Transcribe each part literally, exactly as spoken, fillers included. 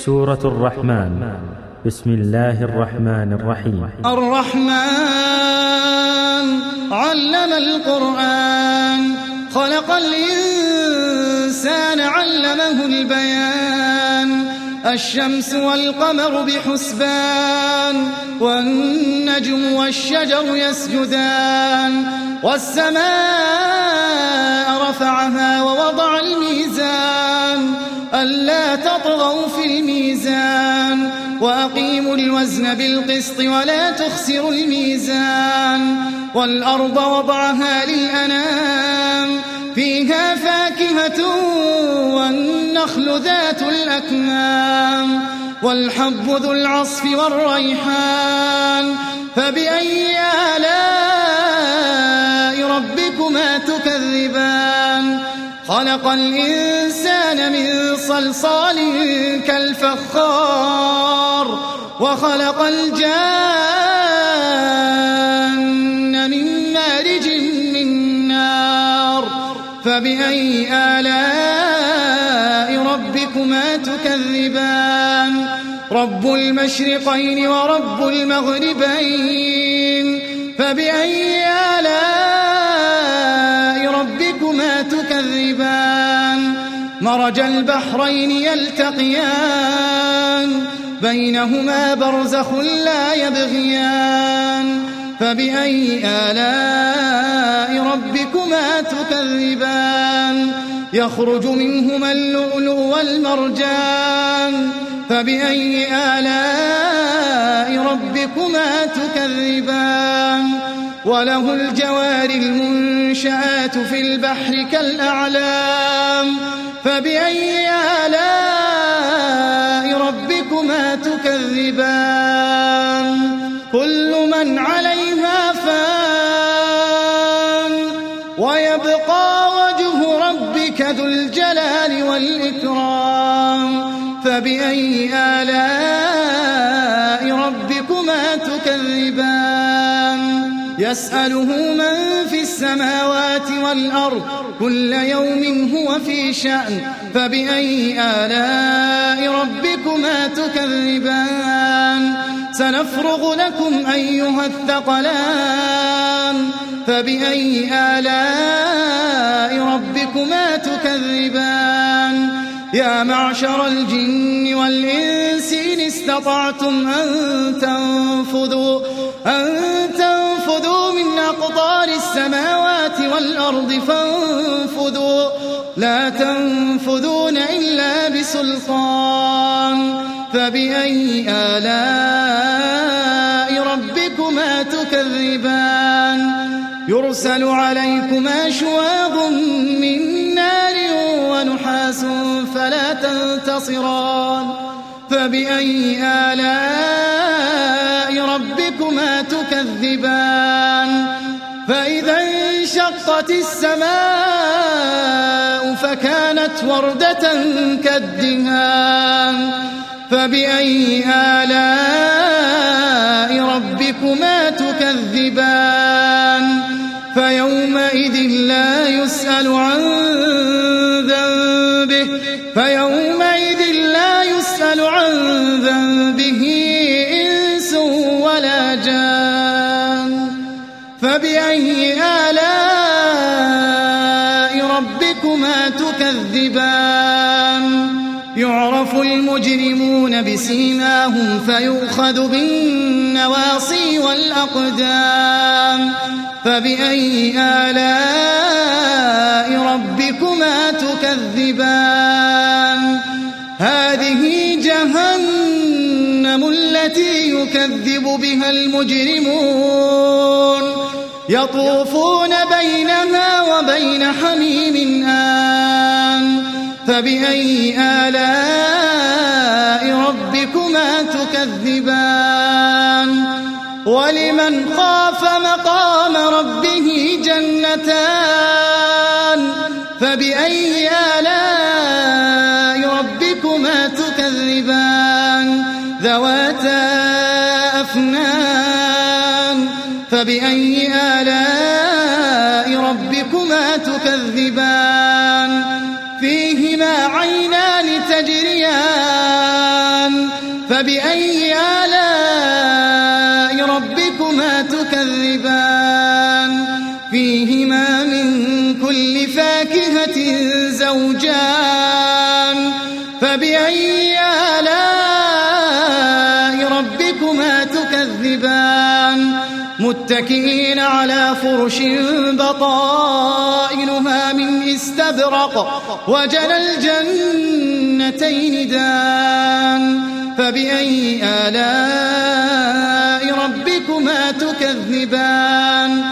سورة الرحمن. بسم الله الرحمن الرحيم. الرحمن علم القرآن، خلق الإنسان علمه البيان. الشمس والقمر بحسبان، والنجم والشجر يسجدان. والسماء رفعها ووضع الميزان، ألا تطغوا في الميزان. وأقيموا الوزن بالقسط ولا تخسروا الميزان. والأرض وضعها للأنام، فيها فاكهة والنخل ذات الأكمام. والحب ذو العصف والريحان، فبأي آلاء ربكما تكذبان. خلق الإنسان من صلصال كالفخار، وخلق الجان من مارج من نار. فبأي آلاء ربكما تكذبان. رب المشرقين ورب المغربين، فبأي آلاء ربكما تكذبان. مرج البحرين يلتقيان، بينهما برزخ لا يبغيان. فبأي آلاء ربكما تكذبان. يخرج منهما اللؤلؤ والمرجان، فبأي آلاء ربكما تكذبان. وله الجوار المنشآت في البحر كالأعلام، فبأي آلاء ربكما تكذبان. كل من عليها فان، ويبقى وجه ربك ذو الجلال والإكرام. فبأي آلاء ربكما تكذبان. يسأله من في السماوات والأرض، كل يوم هو في شأن. فبأي آلاء ربكما تكذبان. سنفرغ لكم أيها الثقلان، فبأي آلاء ربكما تكذبان. يا معشر الجن والإنس إن استطعتم أن تنفذوا أن تنفذوا من أقطار السماوات والأرض فانفذوا، لا تنفذون إلا بسلطان. فبأي آلاء ربكما تكذبان. يرسل عليكما شواظ من نار ونحاس فلا تنتصران. فبأي آلاء ربكما تكذبان. فإذا انشقت السماء فكانت وردة كالدهان. فبأي آلاء ربكما تكذبان. فيومئذ لا يسأل عن ذنبه فيومئذ لا يسأل عن ذنبه إنس ولا جان. فبأي آلاء ربكما تكذبان. يعرف المجرمون بسيماهم فيؤخذ بالنواصي والأقدام. فبأي آلاء ربكما تكذبان. هذه جهنم التي يكذب بها المجرمون، يطوفون بينها وبين حميم آن. فبأي آلاء ربكما تكذبان. ولمن خاف مقام ربه جنتان. فبأي آلاء ربكما تكذبان. ذواتا أفنان. فبأي آلاء ربكما تكذبان. فيهما عينان تجريان فبأي آلاء ربكما تكذبان فيهما من كل فاكهة زوجان فبأي آلاء ربكما تكذبان متكئين على فرش بطائنها من استبرق وجنى الجنتين دان فبأي آلاء ربكما تكذبان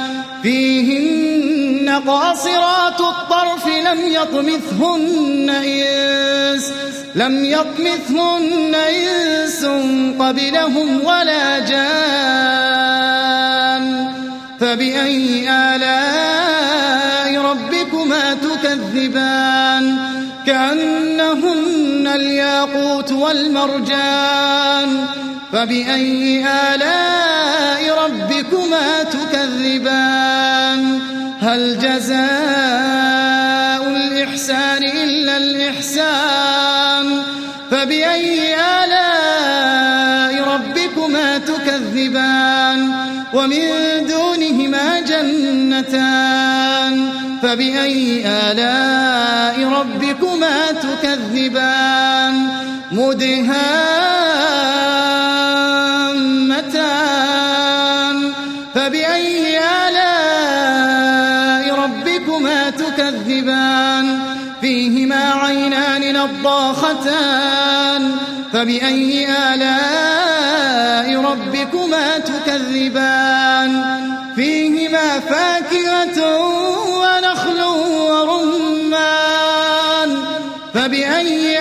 فيهن قاصرات الطرف لم يطمثهن إنس لم يطمثهن إنس قبلهم ولا جان فبأي آلاء ربكما تكذبان كأنهن الياقوت والمرجان فبأي آلاء ربكما تكذبان هل جزاء الإحسان إلا الإحسان فبأي آلاء ربكما تكذبان ومن دونهما جنتان فبأي آلاء ربكما تكذبان مدهامتان فبأي آلاء ربكما تكذبان فيهما عينان نضاختان فبأي آلاء ربكما تكذبان فيهما فاكهة ونخل ورمان فبأي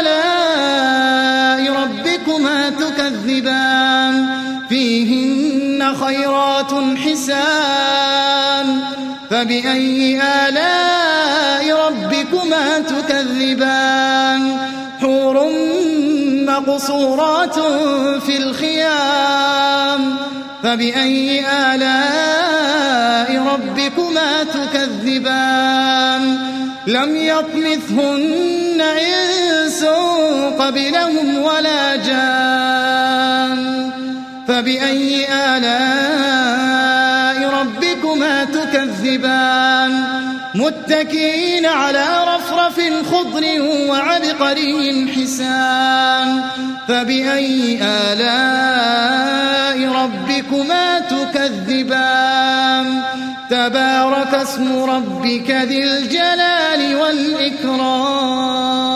آلاء ربكما تكذبان فيهن خيرات حسان فبأي آلاء ربكما تكذبان حور مقصورات في الخيام فبأي آلاء ربكما تكذبان لم يطمثهن إنس قبلهم ولا جان فبأي آلاء ربكما تكذبان متكئين على رفرف خضر وعبقري حسان فبأي آلاء ربكما تكذبان تبارك اسم ربك ذي الجلال والإكرام